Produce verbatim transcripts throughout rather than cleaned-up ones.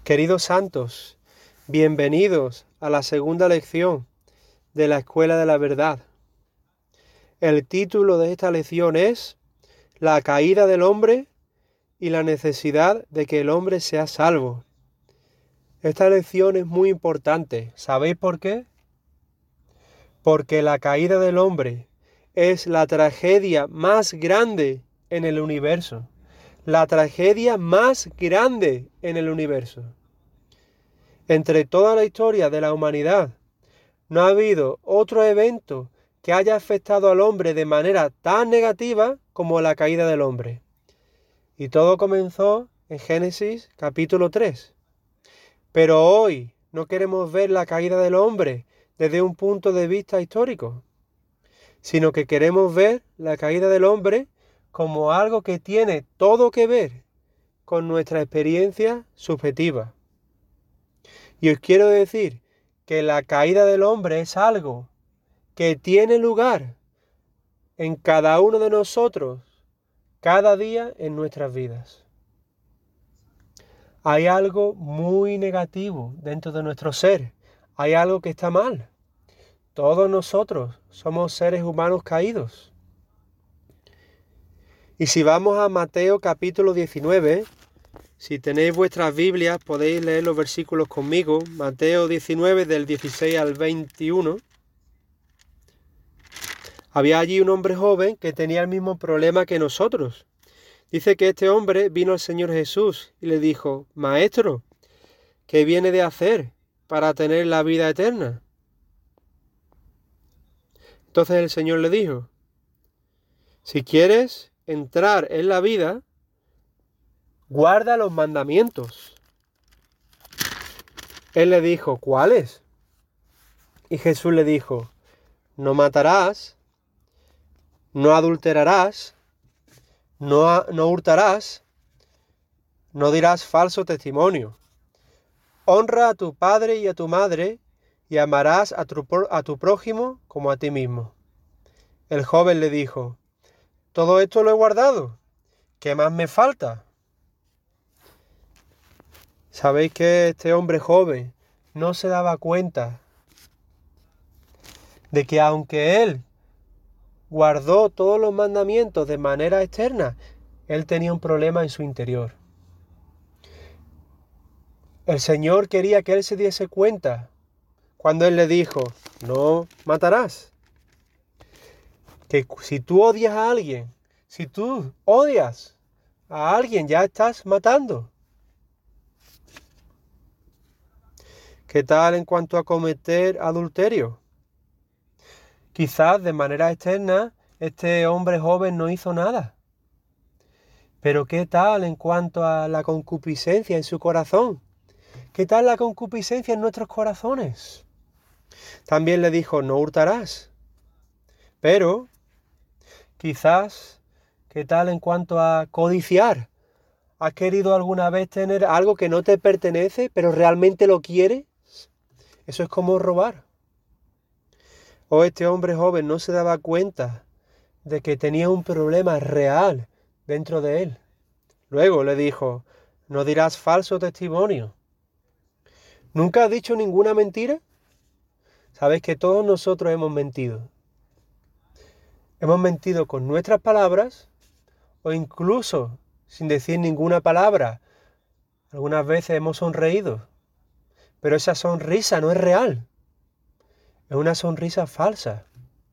Queridos santos, bienvenidos a la segunda lección de la Escuela de la Verdad. El título de esta lección es La caída del hombre y la necesidad de que el hombre sea salvo. Esta lección es muy importante. ¿Sabéis por qué? Porque la caída del hombre es la tragedia más grande en el universo. La tragedia más grande en el universo. Entre toda la historia de la humanidad, no ha habido otro evento que haya afectado al hombre de manera tan negativa como la caída del hombre. Y todo comenzó en Génesis capítulo tres. Pero hoy no queremos ver la caída del hombre desde un punto de vista histórico, sino que queremos ver la caída del hombre como algo que tiene todo que ver con nuestra experiencia subjetiva. Y os quiero decir que la caída del hombre es algo que tiene lugar en cada uno de nosotros, cada día en nuestras vidas. Hay algo muy negativo dentro de nuestro ser. Hay algo que está mal. Todos nosotros somos seres humanos caídos. Y si vamos a Mateo capítulo diecinueve, si tenéis vuestras Biblias podéis leer los versículos conmigo. Mateo diecinueve del dieciséis al veintiuno. Había allí un hombre joven que tenía el mismo problema que nosotros. Dice que este hombre vino al Señor Jesús y le dijo: Maestro, ¿qué viene de hacer para tener la vida eterna? Entonces el Señor le dijo: Si quieres entrar en la vida, guarda los mandamientos. Él le dijo: ¿Cuáles? Y Jesús le dijo: No matarás, no adulterarás, no, no hurtarás, no dirás falso testimonio. Honra a tu padre y a tu madre y amarás a tu, a tu prójimo como a ti mismo. El joven le dijo: Todo esto lo he guardado. ¿Qué más me falta? Sabéis que este hombre joven no se daba cuenta de que aunque él guardó todos los mandamientos de manera externa, él tenía un problema en su interior. El Señor quería que él se diese cuenta cuando él le dijo: no matarás. Que si tú odias a alguien, si tú odias a alguien, ya estás matando. ¿Qué tal en cuanto a cometer adulterio? Quizás de manera externa este hombre joven no hizo nada. Pero ¿qué tal en cuanto a la concupiscencia en su corazón? ¿Qué tal la concupiscencia en nuestros corazones? También le dijo: no hurtarás. Pero quizás, ¿qué tal en cuanto a codiciar? ¿Has querido alguna vez tener algo que no te pertenece, pero realmente lo quieres? Eso es como robar. O este hombre joven no se daba cuenta de que tenía un problema real dentro de él. Luego le dijo: no dirás falso testimonio. ¿Nunca has dicho ninguna mentira? Sabes que todos nosotros hemos mentido. Hemos mentido con nuestras palabras o incluso sin decir ninguna palabra. Algunas veces hemos sonreído, pero esa sonrisa no es real. Es una sonrisa falsa.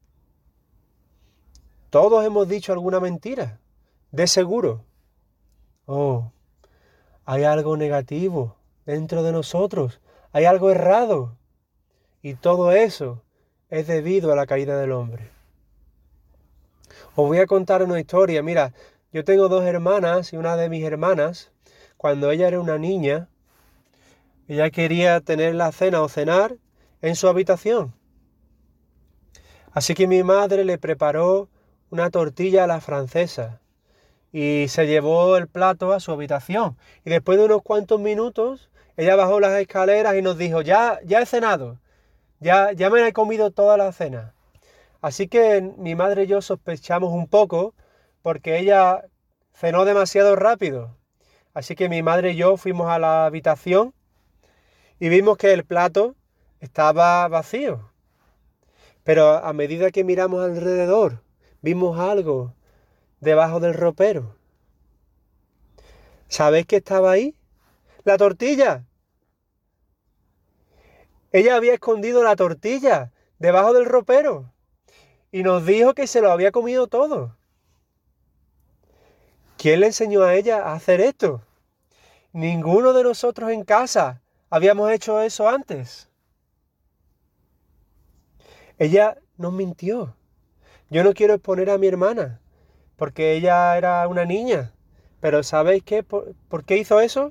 Todos hemos dicho alguna mentira, de seguro. Oh, hay algo negativo dentro de nosotros. Hay algo errado. Y todo eso es debido a la caída del hombre. Os voy a contar una historia. Mira, yo tengo dos hermanas y una de mis hermanas, cuando ella era una niña, ella quería tener la cena o cenar en su habitación. Así que mi madre le preparó una tortilla a la francesa y se llevó el plato a su habitación. Y después de unos cuantos minutos, ella bajó las escaleras y nos dijo: ya, ya he cenado, ya, ya me he comido toda la cena. Así que mi madre y yo sospechamos un poco porque ella cenó demasiado rápido. Así que mi madre y yo fuimos a la habitación y vimos que el plato estaba vacío. Pero a medida que miramos alrededor, vimos algo debajo del ropero. ¿Sabéis qué estaba ahí? ¡La tortilla! Ella había escondido la tortilla debajo del ropero y nos dijo que se lo había comido todo. ¿Quién le enseñó a ella a hacer esto? Ninguno de nosotros en casa habíamos hecho eso antes. Ella nos mintió. Yo no quiero exponer a mi hermana, porque ella era una niña. Pero ¿sabéis qué? ¿Por, ¿por qué hizo eso?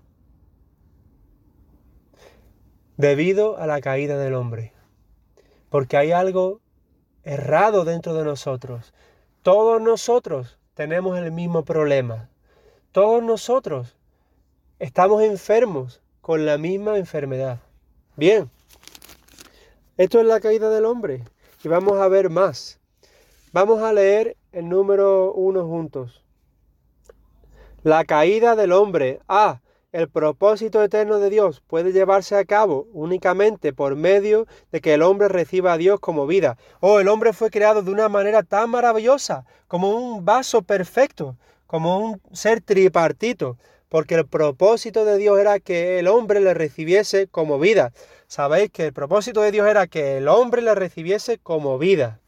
Debido a la caída del hombre. Porque hay algo errado dentro de nosotros. Todos nosotros tenemos el mismo problema. Todos nosotros estamos enfermos con la misma enfermedad. Bien, esto es la caída del hombre. Y vamos a ver más. Vamos a leer el número uno juntos. La caída del hombre. Ah, el propósito eterno de Dios puede llevarse a cabo únicamente por medio de que el hombre reciba a Dios como vida. Oh, el hombre fue creado de una manera tan maravillosa, como un vaso perfecto, como un ser tripartito, porque el propósito de Dios era que el hombre le recibiese como vida. Sabéis que el propósito de Dios era que el hombre le recibiese como vida,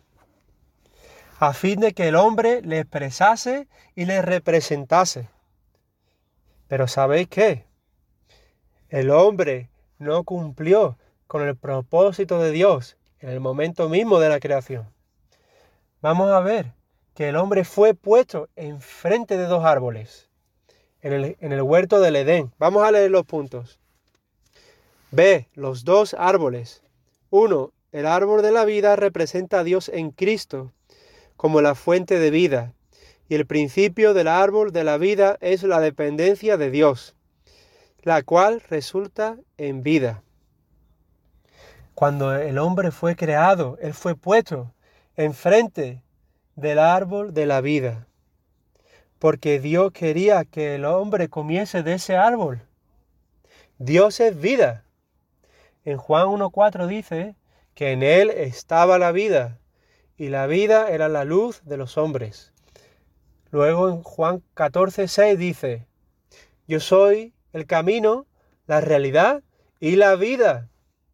a fin de que el hombre le expresase y le representase. Pero ¿sabéis qué? El hombre no cumplió con el propósito de Dios en el momento mismo de la creación. Vamos a ver que el hombre fue puesto enfrente de dos árboles en el, en el huerto del Edén. Vamos a leer los puntos. Ve, los dos árboles. Uno, el árbol de la vida representa a Dios en Cristo como la fuente de vida. Y el principio del árbol de la vida es la dependencia de Dios, la cual resulta en vida. Cuando el hombre fue creado, él fue puesto enfrente del árbol de la vida, porque Dios quería que el hombre comiese de ese árbol. Dios es vida. En Juan uno cuatro dice que en él estaba la vida, y la vida era la luz de los hombres. Luego en Juan catorce seis dice, yo soy el camino, la realidad y la vida.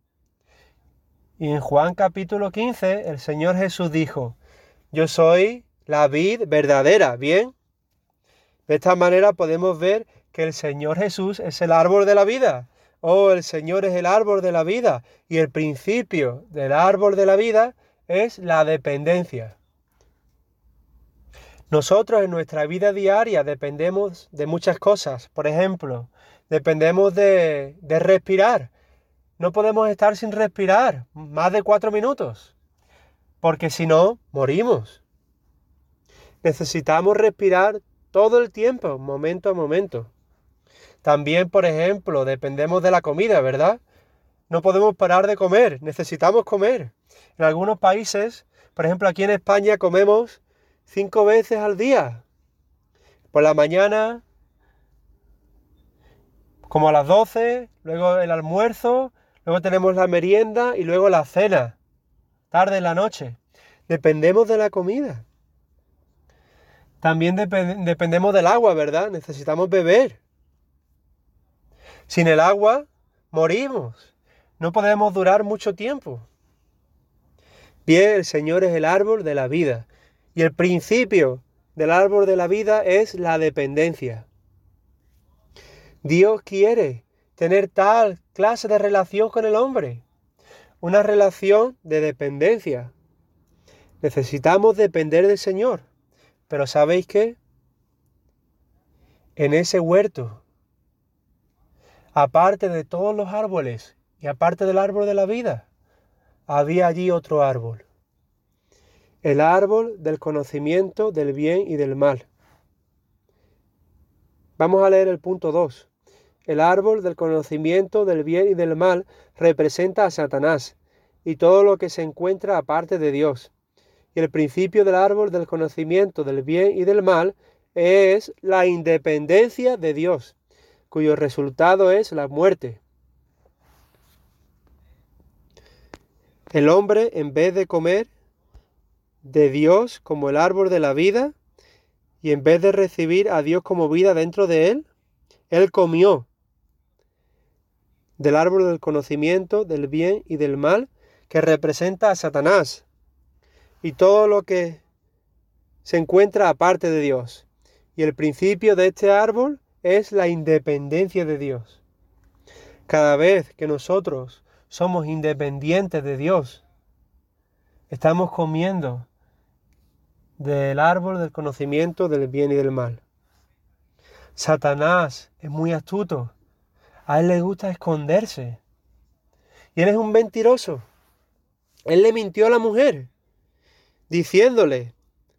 Y en Juan capítulo quince el Señor Jesús dijo, yo soy la vid verdadera. Bien, de esta manera podemos ver que el Señor Jesús es el árbol de la vida. Oh, el Señor es el árbol de la vida. Y el principio del árbol de la vida es la dependencia. Nosotros en nuestra vida diaria dependemos de muchas cosas. Por ejemplo, dependemos de, de respirar. No podemos estar sin respirar más de cuatro minutos, porque si no, morimos. Necesitamos respirar todo el tiempo, momento a momento. También, por ejemplo, dependemos de la comida, ¿verdad? No podemos parar de comer, necesitamos comer. En algunos países, por ejemplo aquí en España, comemos cinco veces al día. Por la mañana, como a las doce, luego el almuerzo, luego tenemos la merienda y luego la cena, tarde en la noche. Dependemos de la comida. También dep- dependemos del agua, ¿verdad? Necesitamos beber. Sin el agua, morimos. No podemos durar mucho tiempo. Bien, el Señor es el árbol de la vida. Y el principio del árbol de la vida es la dependencia. Dios quiere tener tal clase de relación con el hombre. Una relación de dependencia. Necesitamos depender del Señor. Pero ¿sabéis qué? En ese huerto, aparte de todos los árboles y aparte del árbol de la vida, había allí otro árbol. El árbol del conocimiento del bien y del mal. Vamos a leer el punto dos. El árbol del conocimiento del bien y del mal representa a Satanás y todo lo que se encuentra aparte de Dios. Y el principio del árbol del conocimiento del bien y del mal es la independencia de Dios, cuyo resultado es la muerte. El hombre, en vez de comer de Dios como el árbol de la vida, y en vez de recibir a Dios como vida dentro de él, él comió del árbol del conocimiento del bien y del mal, que representa a Satanás y todo lo que se encuentra aparte de Dios. Y el principio de este árbol es la independencia de Dios. Cada vez que nosotros somos independientes de Dios, estamos comiendo del árbol del conocimiento del bien y del mal. Satanás es muy astuto. A él le gusta esconderse. Y él es un mentiroso. Él le mintió a la mujer, diciéndole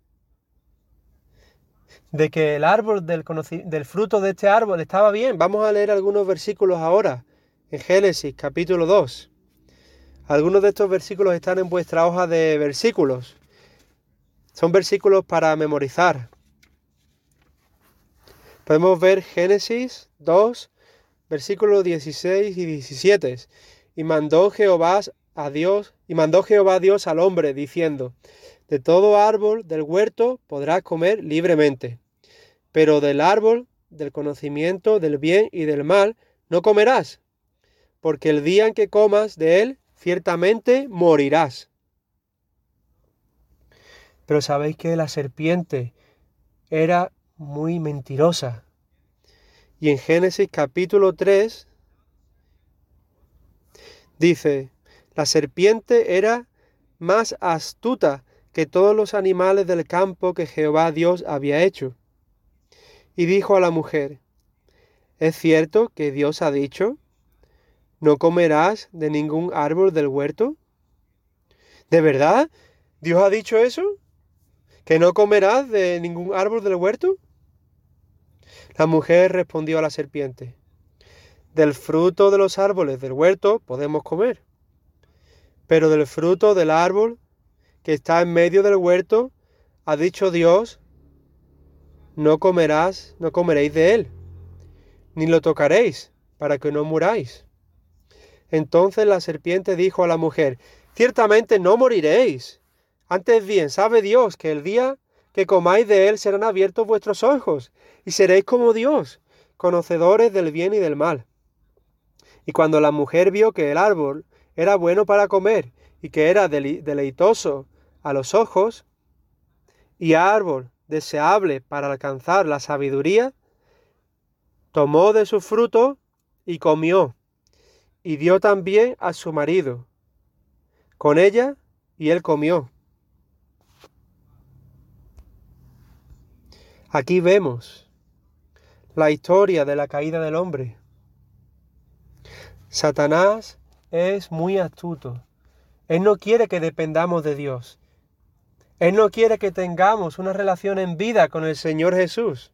de que el árbol del, del fruto de este árbol estaba bien. Vamos a leer algunos versículos ahora, en Génesis capítulo dos. Algunos de estos versículos están en vuestra hoja de versículos. Son versículos para memorizar. Podemos ver Génesis dos, versículos dieciséis y diecisiete. Y mandó Jehová a Dios, y mandó Jehová a Dios al hombre, diciendo: de todo árbol del huerto podrás comer libremente, pero del árbol del conocimiento del bien y del mal no comerás, porque el día en que comas de él, ciertamente morirás. Pero sabéis que la serpiente era muy mentirosa. Y en Génesis capítulo tres dice: la serpiente era más astuta que todos los animales del campo que Jehová Dios había hecho. Y dijo a la mujer: ¿es cierto que Dios ha dicho: no comerás de ningún árbol del huerto? ¿De verdad? ¿Dios ha dicho eso? ¿Que no comerás de ningún árbol del huerto? La mujer respondió a la serpiente: del fruto de los árboles del huerto podemos comer, pero del fruto del árbol que está en medio del huerto, ha dicho Dios: no comerás, no comeréis de él, ni lo tocaréis, para que no muráis. Entonces la serpiente dijo a la mujer: ciertamente no moriréis. Antes bien, sabe Dios que el día que comáis de él serán abiertos vuestros ojos, y seréis como Dios, conocedores del bien y del mal. Y cuando la mujer vio que el árbol era bueno para comer, y que era deleitoso a los ojos, y árbol deseable para alcanzar la sabiduría, tomó de su fruto y comió, y dio también a su marido con ella, y él comió. Aquí vemos la historia de la caída del hombre. Satanás es muy astuto. Él no quiere que dependamos de Dios. Él no quiere que tengamos una relación en vida con el Señor Jesús.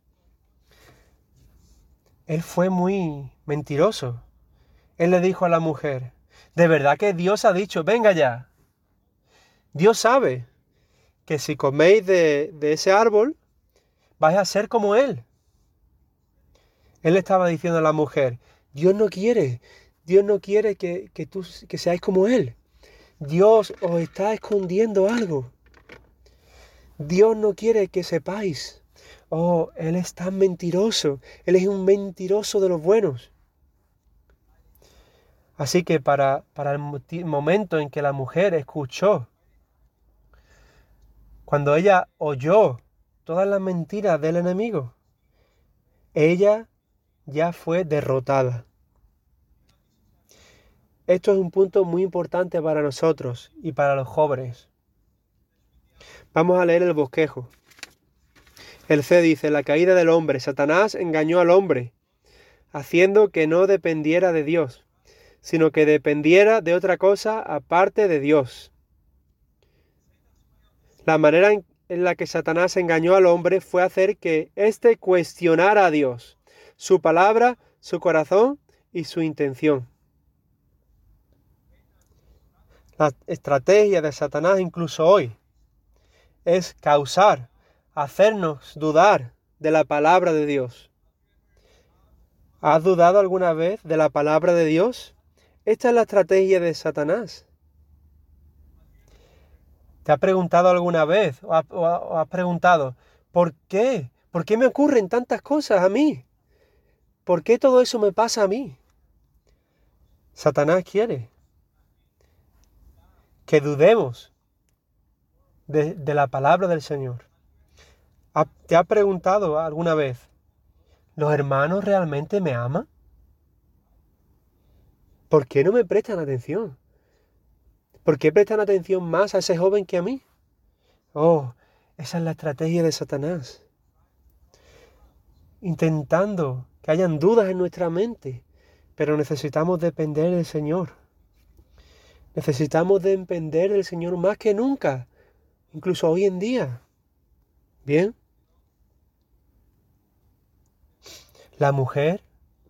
Él fue muy mentiroso. Él le dijo a la mujer: ¿de verdad que Dios ha dicho, venga ya? Dios sabe que si coméis de, de ese árbol, vais a ser como Él. Él le estaba diciendo a la mujer: Dios no quiere, Dios no quiere que, que, tú, que seáis como Él. Dios os está escondiendo algo. Dios no quiere que sepáis. Oh, Él es tan mentiroso. Él es un mentiroso de los buenos. Así que para, para el momento en que la mujer escuchó, cuando ella oyó todas las mentiras del enemigo, ella ya fue derrotada. Esto es un punto muy importante para nosotros y para los jóvenes. Vamos a leer el bosquejo. El C dice: la caída del hombre. Satanás engañó al hombre, haciendo que no dependiera de Dios, sino que dependiera de otra cosa aparte de Dios. La manera en la que Satanás engañó al hombre fue hacer que éste cuestionara a Dios, su palabra, su corazón y su intención. La estrategia de Satanás incluso hoy es causar, hacernos dudar de la palabra de Dios. ¿Has dudado alguna vez de la palabra de Dios? Esta es la estrategia de Satanás. ¿Te has preguntado alguna vez o has, o has- o has preguntado, ¿por qué? ¿Por qué me ocurren tantas cosas a mí? ¿Por qué todo eso me pasa a mí? Satanás quiere que dudemos de, de la palabra del Señor. ¿Ha- ¿Te has preguntado alguna vez, ¿los hermanos realmente me aman? ¿Por qué no me prestan atención? ¿Por qué prestan atención más a ese joven que a mí? Oh, esa es la estrategia de Satanás. Intentando que hayan dudas en nuestra mente, pero necesitamos depender del Señor. Necesitamos depender del Señor más que nunca, incluso hoy en día. Bien, la mujer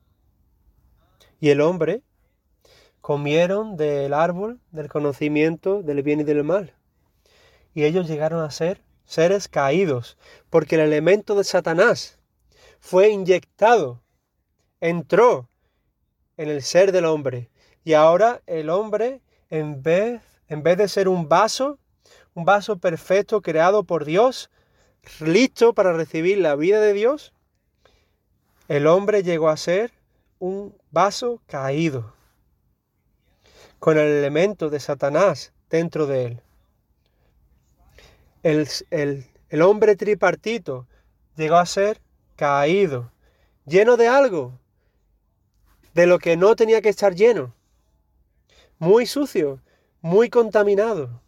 y el hombre comieron del árbol del conocimiento del bien y del mal. Y ellos llegaron a ser seres caídos, porque el elemento de Satanás fue inyectado, entró en el ser del hombre. Y ahora el hombre, en vez, en vez de ser un vaso, un vaso perfecto creado por Dios, listo para recibir la vida de Dios, el hombre llegó a ser un vaso caído, con el elemento de Satanás dentro de él. El, el, el hombre tripartito llegó a ser caído, lleno de algo, de lo que no tenía que estar lleno, muy sucio, muy contaminado.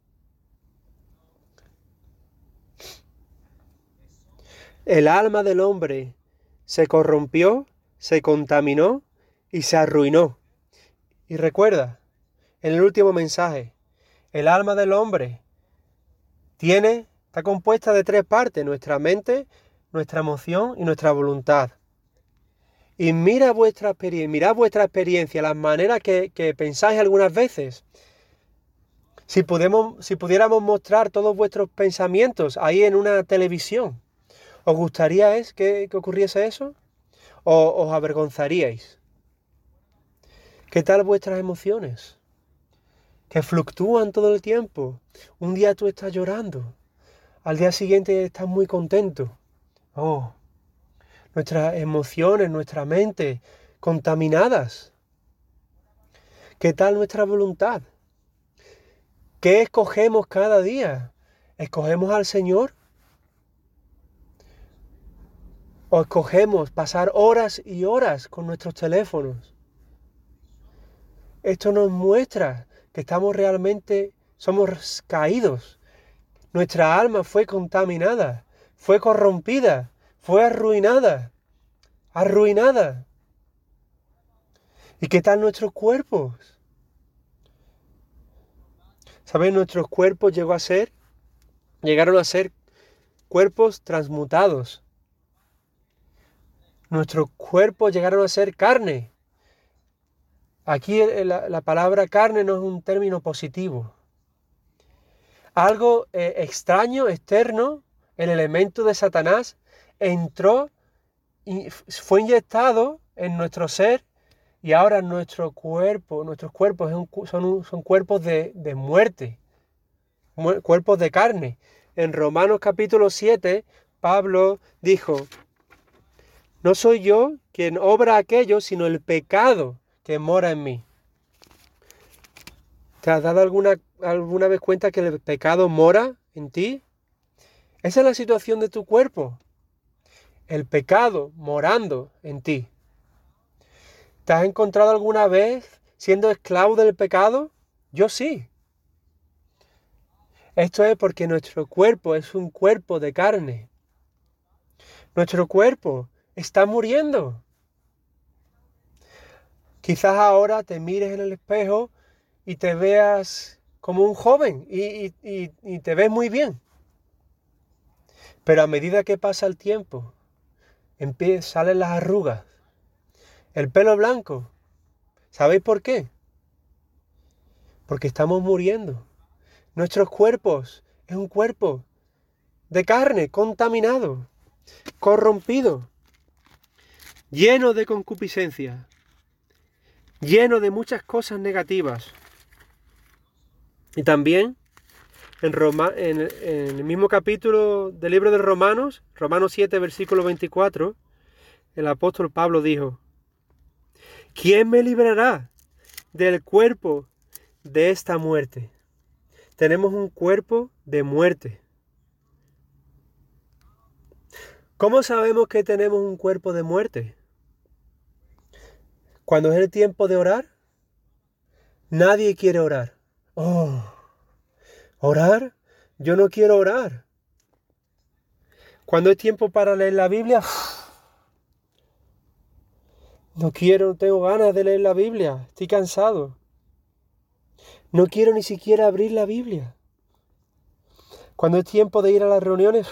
El alma del hombre se corrompió, se contaminó y se arruinó. Y recuerda, en el último mensaje, el alma del hombre tiene, está compuesta de tres partes: nuestra mente, nuestra emoción y nuestra voluntad. Y mira vuestra experiencia, mirad vuestra experiencia, las maneras que, que pensáis algunas veces. Si, podemos, si pudiéramos mostrar todos vuestros pensamientos ahí en una televisión, ¿os gustaría es que, que ocurriese eso? ¿O os avergonzaríais? ¿Qué tal vuestras emociones? Que fluctúan todo el tiempo. Un día tú estás llorando, al día siguiente estás muy contento. Oh, nuestras emociones, nuestra mente, contaminadas. ¿Qué tal nuestra voluntad? ¿Qué escogemos cada día? ¿Escogemos al Señor? ¿O escogemos pasar horas y horas con nuestros teléfonos? Esto nos muestra que estamos realmente, somos caídos. Nuestra alma fue contaminada, fue corrompida, fue arruinada, arruinada. ¿Y qué tal nuestros cuerpos? ¿Sabéis? Nuestros cuerpos llegó a ser, llegaron a ser cuerpos transmutados. Nuestros cuerpos llegaron a ser carne. Aquí la, la palabra carne no es un término positivo. Algo eh, extraño, externo, el elemento de Satanás, entró y fue inyectado en nuestro ser, y ahora nuestro cuerpo, nuestros cuerpos son, son cuerpos de, de muerte, cuerpos de carne. En Romanos capítulo siete, Pablo dijo: no soy yo quien obra aquello, sino el pecado que mora en mí. ¿Te has dado alguna, alguna vez cuenta que el pecado mora en ti? Esa es la situación de tu cuerpo. El pecado morando en ti. ¿Te has encontrado alguna vez siendo esclavo del pecado? Yo sí. Esto es porque nuestro cuerpo es un cuerpo de carne. Nuestro cuerpo está muriendo. Quizás ahora te mires en el espejo y te veas como un joven y, y, y, y te ves muy bien. Pero a medida que pasa el tiempo, empiezan, salen las arrugas, el pelo blanco. ¿Sabéis por qué? Porque estamos muriendo. Nuestros cuerpos es un cuerpo de carne, contaminado, corrompido, lleno de concupiscencia, lleno de muchas cosas negativas. Y también En, Roma, en, en el mismo capítulo del libro de Romanos, Romanos siete, versículo veinticuatro, el apóstol Pablo dijo: ¿quién me librará del cuerpo de esta muerte? Tenemos un cuerpo de muerte. ¿Cómo sabemos que tenemos un cuerpo de muerte? Cuando es el tiempo de orar, nadie quiere orar. Oh, ¿orar? Yo no quiero orar. Cuando es tiempo para leer la Biblia, no quiero, no tengo ganas de leer la Biblia, estoy cansado. No quiero ni siquiera abrir la Biblia. Cuando es tiempo de ir a las reuniones,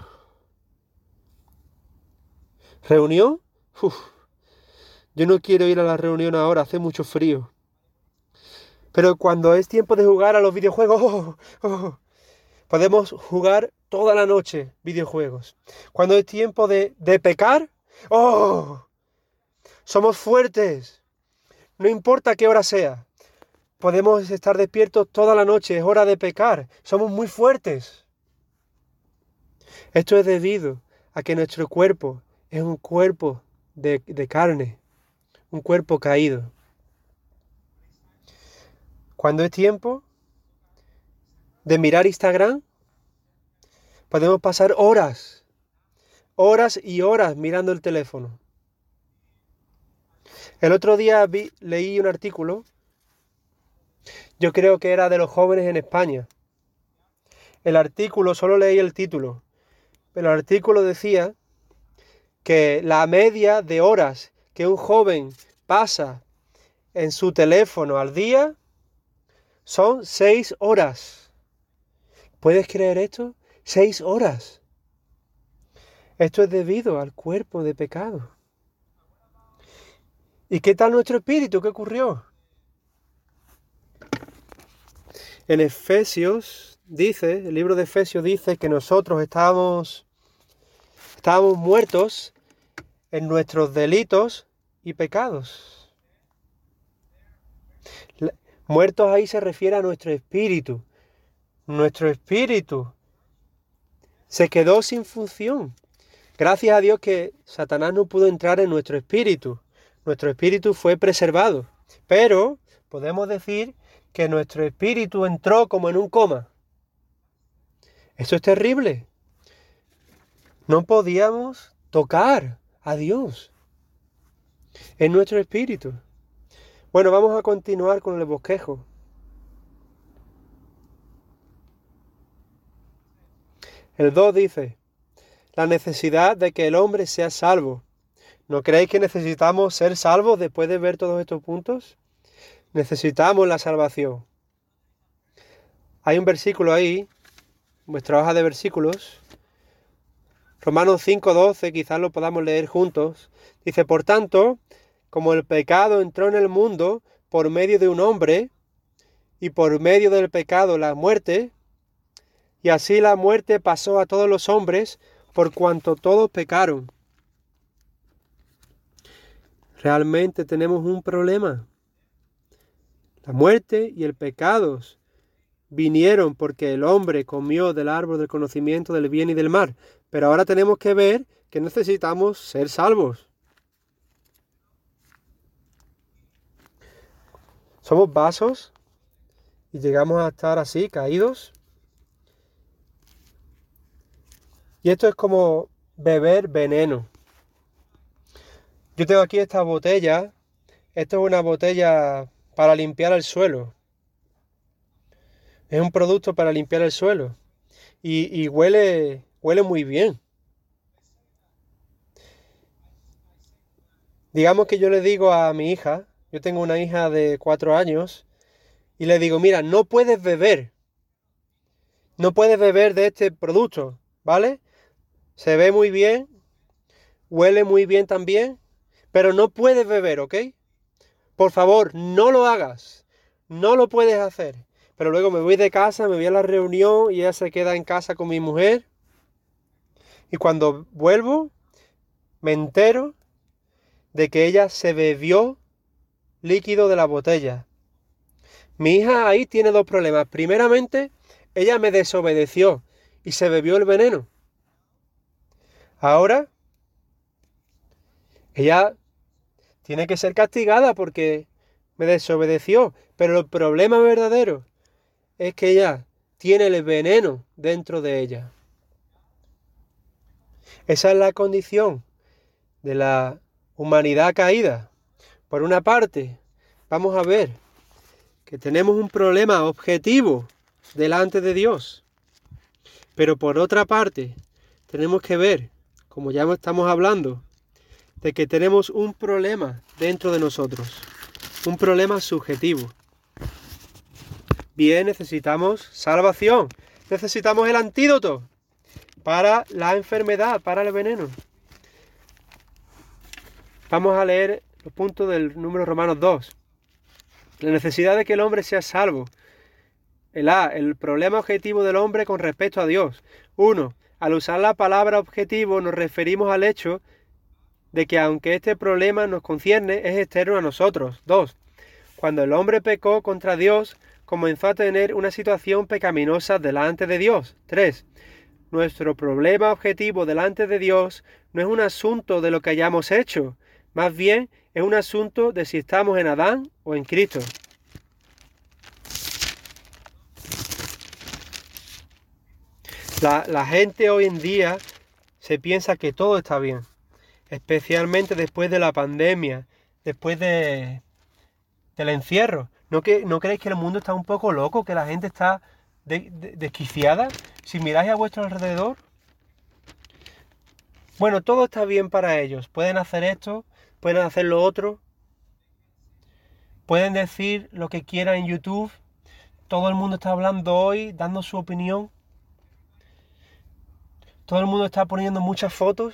¿reunión? Uf, yo no quiero ir a la reunión ahora, hace mucho frío. Pero cuando es tiempo de jugar a los videojuegos, oh, oh, podemos jugar toda la noche videojuegos. Cuando es tiempo de, de pecar, ¡oh! Somos fuertes. No importa qué hora sea. Podemos estar despiertos toda la noche. Es hora de pecar. Somos muy fuertes. Esto es debido a que nuestro cuerpo es un cuerpo de, de carne. Un cuerpo caído. Cuando es tiempo de mirar Instagram, podemos pasar horas, horas y horas mirando el teléfono. El otro día vi, leí un artículo, yo creo que era de los jóvenes en España. El artículo, solo leí el título, pero el artículo decía que la media de horas que un joven pasa en su teléfono al día son seis horas. ¿Puedes creer esto? Seis horas. Esto es debido al cuerpo de pecado. ¿Y qué tal nuestro espíritu? ¿Qué ocurrió? En Efesios dice, el libro de Efesios dice que nosotros estábamos, estábamos muertos en nuestros delitos y pecados. Muertos ahí se refiere a nuestro espíritu. Nuestro espíritu se quedó sin función. Gracias a Dios que Satanás no pudo entrar en nuestro espíritu. Nuestro espíritu fue preservado. Pero podemos decir que nuestro espíritu entró como en un coma. Eso es terrible. No podíamos tocar a Dios en nuestro espíritu. Bueno, vamos a continuar con el bosquejo. El dos dice: la necesidad de que el hombre sea salvo. ¿No creéis que necesitamos ser salvos después de ver todos estos puntos? Necesitamos la salvación. Hay un versículo ahí, vuestra hoja de versículos, Romanos cinco doce, quizás lo podamos leer juntos. Dice: por tanto, como el pecado entró en el mundo por medio de un hombre, y por medio del pecado la muerte, y así la muerte pasó a todos los hombres, por cuanto todos pecaron. Realmente tenemos un problema. La muerte y el pecado vinieron porque el hombre comió del árbol del conocimiento del bien y del mal. Pero ahora tenemos que ver que necesitamos ser salvos. Somos vasos y llegamos a estar así, caídos. Y esto es como beber veneno. Yo tengo aquí esta botella. Esto es una botella para limpiar el suelo. Es un producto para limpiar el suelo. Y, y huele, huele muy bien. Digamos que yo le digo a mi hija, yo tengo una hija de cuatro años, y le digo: mira, no puedes beber. No puedes beber de este producto, ¿vale? Se ve muy bien, huele muy bien también, pero no puedes beber, ¿ok? Por favor, no lo hagas. No lo puedes hacer. Pero luego me voy de casa, me voy a la reunión y ella se queda en casa con mi mujer. Y cuando vuelvo, me entero de que ella se bebió líquido de la botella. Mi hija ahí tiene dos problemas. Primeramente, ella me desobedeció y se bebió el veneno. Ahora, ella tiene que ser castigada porque me desobedeció. Pero el problema verdadero es que ella tiene el veneno dentro de ella. Esa es la condición de la humanidad caída. Por una parte, vamos a ver que tenemos un problema objetivo delante de Dios. Pero por otra parte, tenemos que ver, como ya estamos hablando, de que tenemos un problema dentro de nosotros. Un problema subjetivo. Bien, necesitamos salvación. Necesitamos el antídoto para la enfermedad, para el veneno. Vamos a leer los puntos del número Romanos dos. La necesidad de que el hombre sea salvo. El A, el problema objetivo del hombre con respecto a Dios. uno. Al usar la palabra objetivo nos referimos al hecho de que aunque este problema nos concierne, es externo a nosotros. dos. Cuando el hombre pecó contra Dios, comenzó a tener una situación pecaminosa delante de Dios. tres. Nuestro problema objetivo delante de Dios no es un asunto de lo que hayamos hecho, más bien es un asunto de si estamos en Adán o en Cristo. La, la gente hoy en día se piensa que todo está bien, especialmente después de la pandemia, después de, del encierro. ¿No, que, ¿No creéis que el mundo está un poco loco, que la gente está de, de, desquiciada? Si miráis a vuestro alrededor, bueno, todo está bien para ellos. Pueden hacer esto, pueden hacer lo otro, pueden decir lo que quieran en YouTube. Todo el mundo está hablando hoy, dando su opinión. Todo el mundo está poniendo muchas fotos.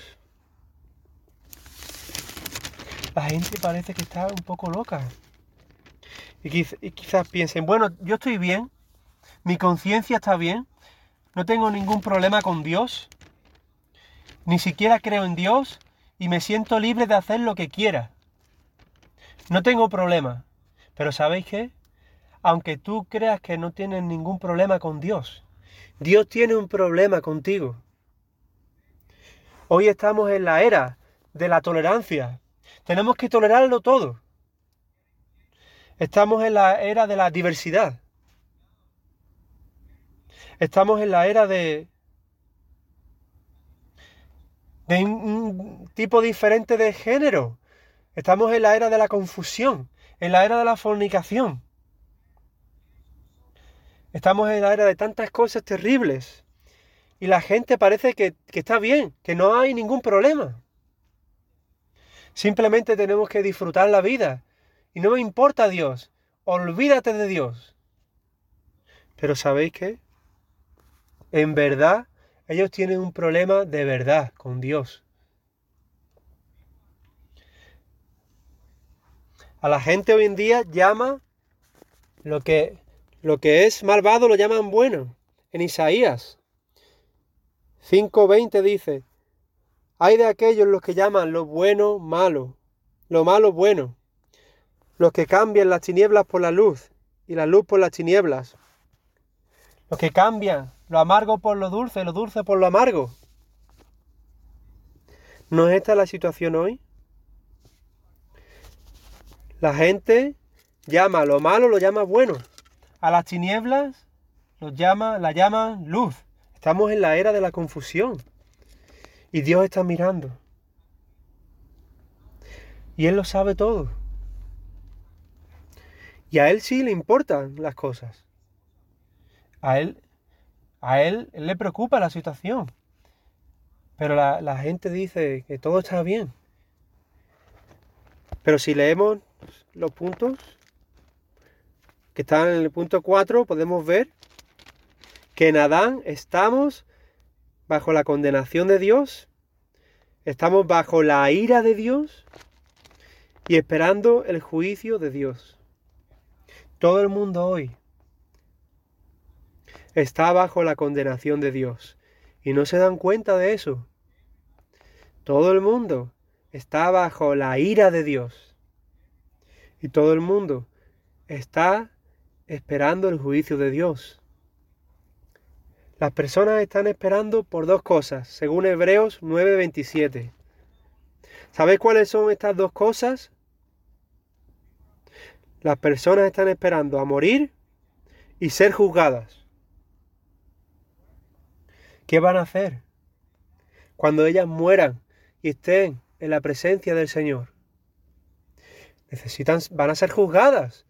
La gente parece que está un poco loca. Y, quiz- y quizás piensen, bueno, yo estoy bien, mi conciencia está bien, no tengo ningún problema con Dios, ni siquiera creo en Dios y me siento libre de hacer lo que quiera. No tengo problema. Pero ¿sabéis qué? Aunque tú creas que no tienes ningún problema con Dios, Dios tiene un problema contigo. Hoy estamos en la era de la tolerancia. Tenemos que tolerarlo todo. Estamos en la era de la diversidad. Estamos en la era de, de un, un tipo diferente de género. Estamos en la era de la confusión, en la era de la fornicación. Estamos en la era de tantas cosas terribles. Y la gente parece que, que está bien, que no hay ningún problema. Simplemente tenemos que disfrutar la vida. Y no me importa Dios. Olvídate de Dios. Pero ¿sabéis qué? En verdad, ellos tienen un problema de verdad con Dios. A la gente hoy en día llama lo que, lo que es malvado, lo llaman bueno. En Isaías cinco veinte dice: hay de aquellos los que llaman lo bueno malo, lo malo bueno, los que cambian las tinieblas por la luz y la luz por las tinieblas, los que cambian lo amargo por lo dulce y lo dulce por lo amargo. ¿No es esta la situación hoy? La gente llama lo malo, lo llama bueno. A las tinieblas los llama, la llaman luz. Estamos en la era de la confusión. Y Dios está mirando. Y Él lo sabe todo. Y a Él sí le importan las cosas. A Él, a Él, él le preocupa la situación. Pero la, la gente dice que todo está bien. Pero si leemos los puntos que están en el punto cuatro, podemos ver que en Adán estamos bajo la condenación de Dios, estamos bajo la ira de Dios y esperando el juicio de Dios. Todo el mundo hoy está bajo la condenación de Dios y no se dan cuenta de eso. Todo el mundo está bajo la ira de Dios y todo el mundo está esperando el juicio de Dios. Las personas están esperando por dos cosas, según Hebreos nueve veintisiete. ¿Sabéis cuáles son estas dos cosas? Las personas están esperando a morir y ser juzgadas. ¿Qué van a hacer cuando ellas mueran y estén en la presencia del Señor? Necesitan, van a ser juzgadas.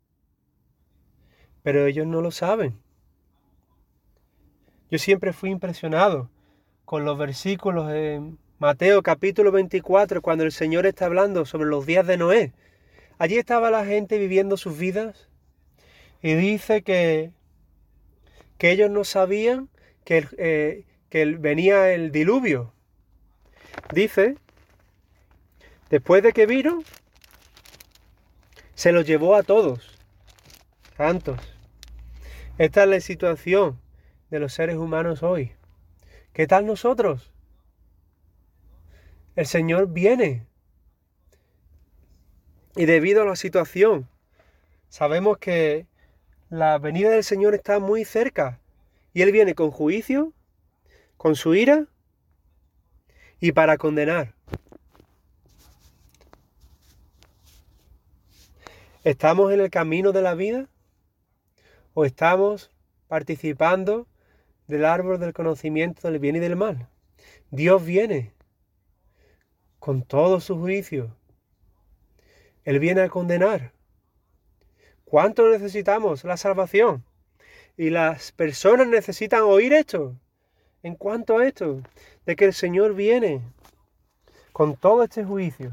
Pero ellos no lo saben. Yo siempre fui impresionado con los versículos de Mateo capítulo veinticuatro, cuando el Señor está hablando sobre los días de Noé. Allí estaba la gente viviendo sus vidas y dice que, que ellos no sabían que, eh, que venía el diluvio. Dice, después de que vino, se los llevó a todos. Santos. Esta es la situación de los seres humanos hoy. ¿Qué tal nosotros? El Señor viene. Y debido a la situación, sabemos que la venida del Señor está muy cerca. Y Él viene con juicio, con su ira y para condenar. ¿Estamos en el camino de la vida? ¿O estamos participando del árbol del conocimiento del bien y del mal? Dios viene con todo su juicio. Él viene a condenar. ¿Cuánto necesitamos la salvación? Y las personas necesitan oír esto. En cuanto a esto, de que el Señor viene con todo este juicio.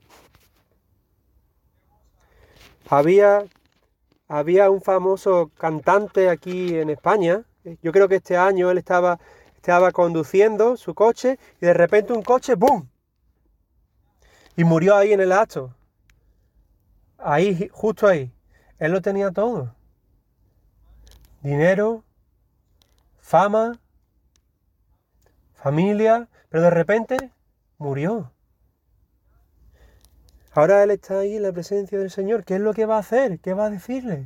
Había, había un famoso cantante aquí en España. Yo creo que este año él estaba, estaba conduciendo su coche y de repente un coche ¡boom! Y murió ahí en el acto. Ahí, justo ahí. Él lo tenía todo. Dinero, fama, familia, pero de repente murió. Ahora él está ahí en la presencia del Señor. ¿Qué es lo que va a hacer? ¿Qué va a decirle?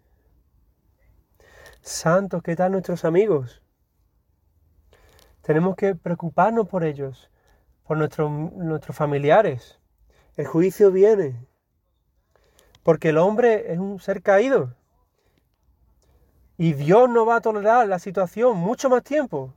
Santos, ¿qué tal nuestros amigos? Tenemos que preocuparnos por ellos, por nuestros, nuestros familiares. El juicio viene. Porque el hombre es un ser caído. Y Dios no va a tolerar la situación mucho más tiempo.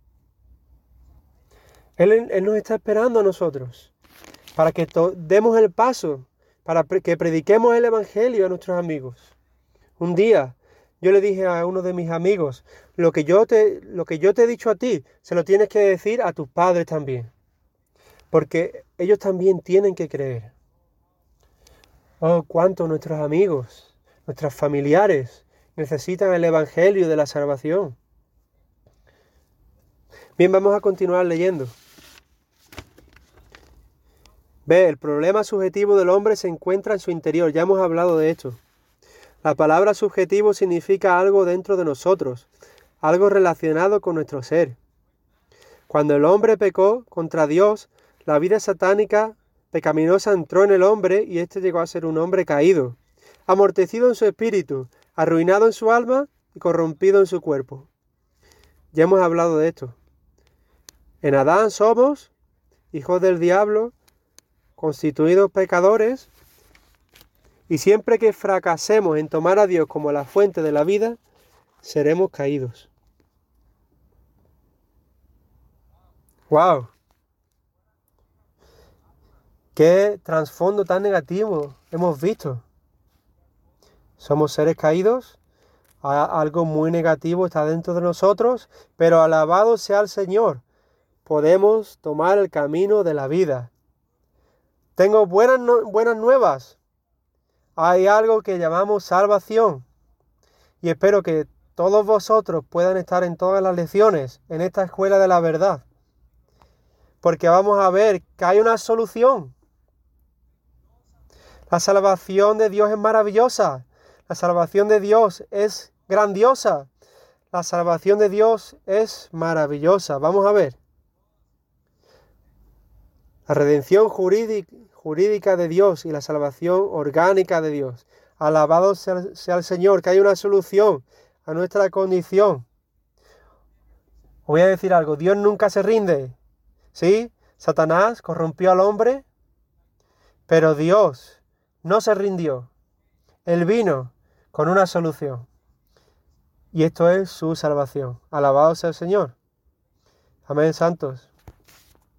Él, él nos está esperando a nosotros. Para que demos el paso. Para pre que prediquemos el Evangelio a nuestros amigos. Un día yo le dije a uno de mis amigos, lo que yo te, lo que yo te he dicho a ti, se lo tienes que decir a tus padres también. Porque ellos también tienen que creer. Oh, cuánto nuestros amigos, nuestros familiares necesitan el Evangelio de la salvación. Bien, vamos a continuar leyendo. Ve, el problema subjetivo del hombre se encuentra en su interior. Ya hemos hablado de esto. La palabra subjetivo significa algo dentro de nosotros, algo relacionado con nuestro ser. Cuando el hombre pecó contra Dios, la vida satánica pecaminosa entró en el hombre y éste llegó a ser un hombre caído, amortecido en su espíritu, arruinado en su alma y corrompido en su cuerpo. Ya hemos hablado de esto. En Adán somos hijos del diablo, constituidos pecadores, y siempre que fracasemos en tomar a Dios como la fuente de la vida, seremos caídos. ¡Wow! ¡Qué trasfondo tan negativo hemos visto! Somos seres caídos, algo muy negativo está dentro de nosotros, pero alabado sea el Señor, podemos tomar el camino de la vida. Tengo buenas, buenas nuevas. Hay algo que llamamos salvación. Y espero que todos vosotros puedan estar en todas las lecciones en esta escuela de la verdad. Porque vamos a ver que hay una solución. La salvación de Dios es maravillosa. La salvación de Dios es grandiosa. La salvación de Dios es maravillosa. Vamos a ver. La redención jurídica, jurídica de Dios y la salvación orgánica de Dios. Alabado sea, sea el Señor, que hay una solución a nuestra condición. Os voy a decir algo, Dios nunca se rinde. ¿Sí? Satanás corrompió al hombre, pero Dios no se rindió. Él vino con una solución. Y esto es su salvación. Alabado sea el Señor. Amén, santos.